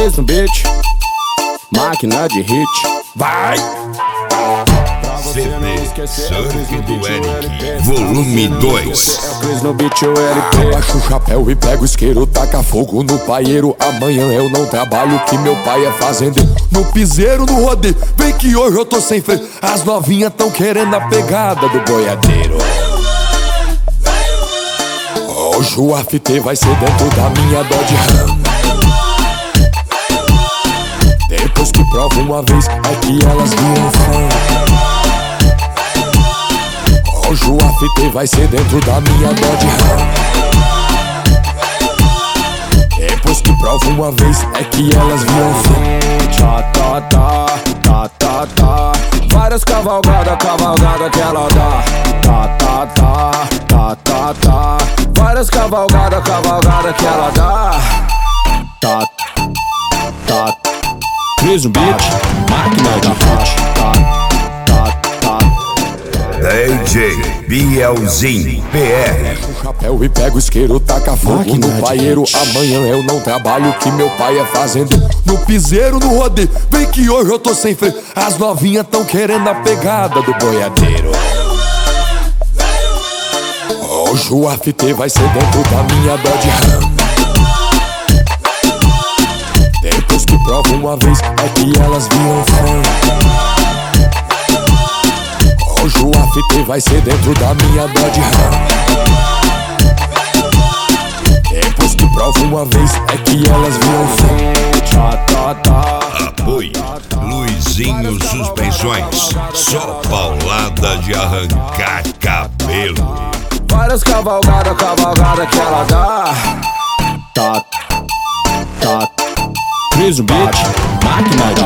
Cris no beat, máquina de hit. Vai! CD Surf do Eric, volume 2. Cris no beat, o LP. Abaixa o chapéu e pega o isqueiro, taca fogo no paieiro. Amanhã eu não trabalho, que meu pai é fazendeiro. No piseiro, no rodeio, vem que hoje eu tô sem freio. As novinhas tão querendo a pegada do boiadeiro. Hoje o AFT vai ser dentro da minha Dodge Ram. Depois que prova uma vez, é que elas viram fã. Hoje o AFT vai ser dentro da minha Dodge Ram. Depois que prova uma vez, é que elas viram fã. Tá. Várias cavalgada que ela dá. Tá. Várias cavalgada que ela dá. Tá. Cris no beat, máquina de hit. DJ Bielzinho PR. O chapéu e pega o isqueiro, taca fogo Máquina no de paieiro. hit. Amanhã eu não trabalho, que meu pai é fazendeiro. No piseiro, no rodeio, vem que hoje eu tô sem freio. As novinhas tão querendo a pegada do boiadeiro. Hoje o AFT vai ser dentro da minha Dodge Ram. Depois que prova uma vez, é que elas viram fã. Hoje o AFT vai ser dentro da minha Dodge Ram. Depois que prova uma vez, é que elas viram fã. Apoio Luizinho Suspensões. Só paulada de arrancar cabelo. Várias cavalgada que ela dá. Tá. Cris no beat, máquina de